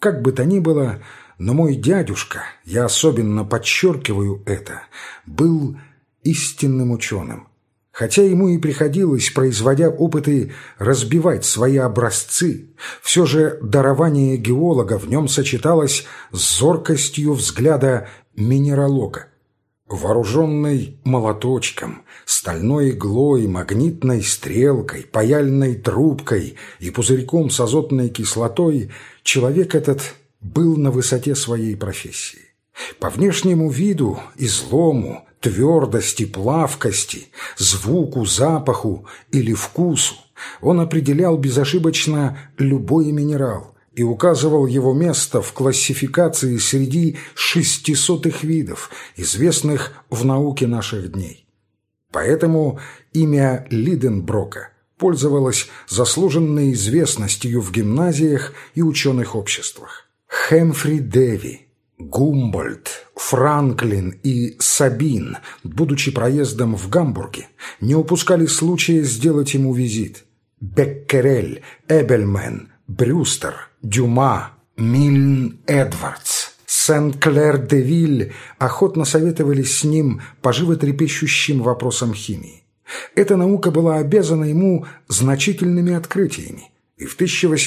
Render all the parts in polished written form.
Как бы то ни было, но мой дядюшка, я особенно подчеркиваю это, был истинным ученым. Хотя ему и приходилось, производя опыты, разбивать свои образцы, все же дарование геолога в нем сочеталось с зоркостью взгляда минералога. Вооруженный молоточком, стальной иглой, магнитной стрелкой, паяльной трубкой и пузырьком с азотной кислотой, человек этот был на высоте своей профессии. По внешнему виду, излому, твердости, плавкости, звуку, запаху или вкусу он определял безошибочно любой минерал и указывал его место в классификации среди 600 видов, известных в науке наших дней. Поэтому имя Лиденброка пользовалось заслуженной известностью в гимназиях и ученых обществах. Хэмфри Дэви, Гумбольдт, Франклин и Сабин, будучи проездом в Гамбурге, не упускали случая сделать ему визит. Беккерель, Эбельмен, Брюстер, Дюма, Мильн Эдвардс, Сен-Клер-де-Виль охотно советовались с ним по животрепещущим вопросам химии. Эта наука была обязана ему значительными открытиями, и в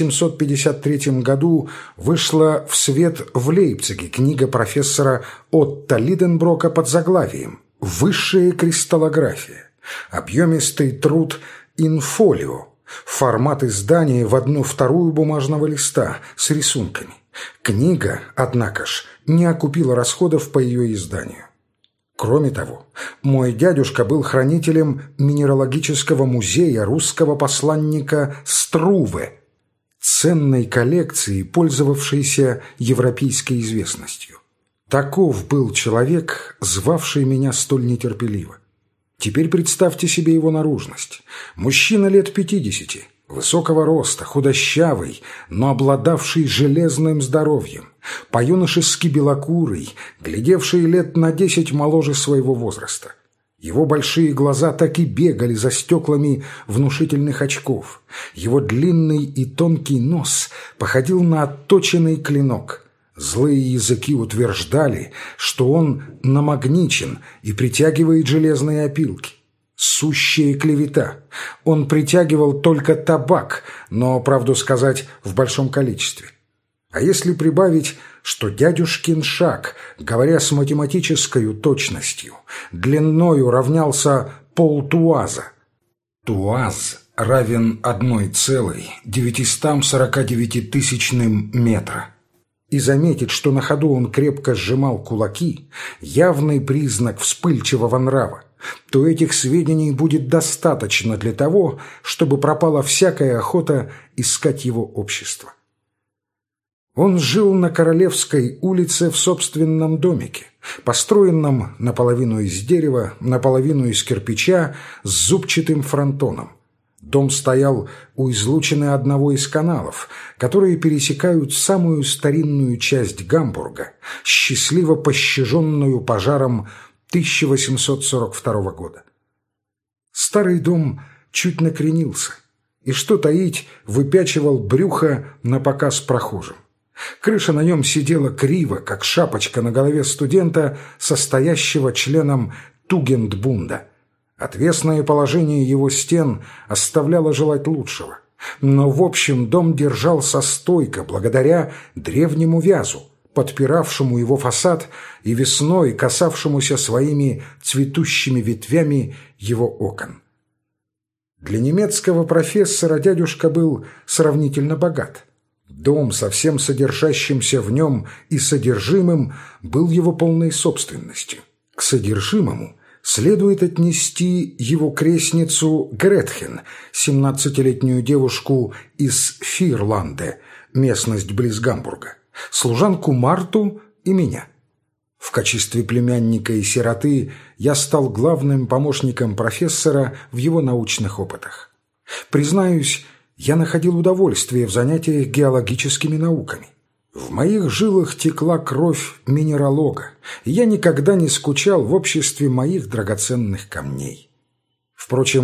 1853 году вышла в свет в Лейпциге книга профессора Отто Лиденброка под заглавием «Высшая кристаллография», объемистый труд «Инфолио», формат издания в 1/2 бумажного листа с рисунками. Книга, однако ж, не окупила расходов по ее изданию. Кроме того, мой дядюшка был хранителем минералогического музея русского посланника Струве, ценной коллекции, пользовавшейся европейской известностью. Таков был человек, звавший меня столь нетерпеливо. Теперь представьте себе его наружность. Мужчина лет 50, высокого роста, худощавый, но обладавший железным здоровьем, по-юношески белокурый, глядевший лет на 10 моложе своего возраста. Его большие глаза так и бегали за стеклами внушительных очков. Его длинный и тонкий нос походил на отточенный клинок. Злые языки утверждали, что он намагничен и притягивает железные опилки. Сущая клевета. Он притягивал только табак, но, правду сказать, в большом количестве. А если прибавить, что дядюшкин шаг, говоря с математической точностью, длиною равнялся полтуаза. Туаз равен 1,949 метра. И заметить, что на ходу он крепко сжимал кулаки, явный признак вспыльчивого нрава, то этих сведений будет достаточно для того, чтобы пропала всякая охота искать его общество. Он жил на Королевской улице в собственном домике, построенном наполовину из дерева, наполовину из кирпича, с зубчатым фронтоном. Дом стоял у излучины одного из каналов, которые пересекают самую старинную часть Гамбурга, счастливо пощаженную пожаром 1842 года. Старый дом чуть накренился и, что таить, выпячивал брюхо на показ прохожим. Крыша на нем сидела криво, как шапочка на голове студента, состоящего членом Тугендбунда. Отвесное положение его стен оставляло желать лучшего. Но, в общем, дом держался стойко благодаря древнему вязу, подпиравшему его фасад и весной касавшемуся своими цветущими ветвями его окон. Для немецкого профессора дядюшка был сравнительно богат. Дом со всем содержащимся в нем и содержимым был его полной собственностью. К содержимому следует отнести его крестницу Гретхен, 17-летнюю девушку из Фирланде, местность близ Гамбурга, служанку Марту и меня. В качестве племянника и сироты я стал главным помощником профессора в его научных опытах. Признаюсь, я находил удовольствие в занятиях геологическими науками. В моих жилах текла кровь минералога, и я никогда не скучал в обществе моих драгоценных камней. Впрочем,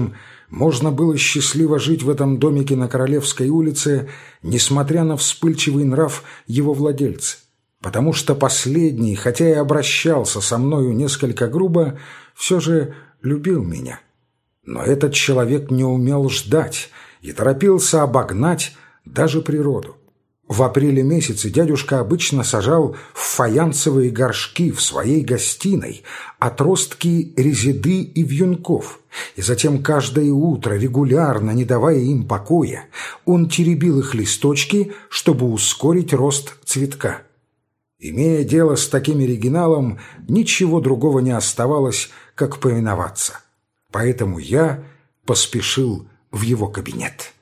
можно было счастливо жить в этом домике на Королевской улице, несмотря на вспыльчивый нрав его владельца, потому что последний, хотя и обращался со мною несколько грубо, все же любил меня. Но этот человек не умел ждать и торопился обогнать даже природу. В апреле месяце дядюшка обычно сажал в фаянсовые горшки в своей гостиной отростки резиды и вьюнков, и затем каждое утро, регулярно, не давая им покоя, он теребил их листочки, чтобы ускорить рост цветка. Имея дело с таким оригиналом, ничего другого не оставалось, как повиноваться. Поэтому я поспешил в его кабинет.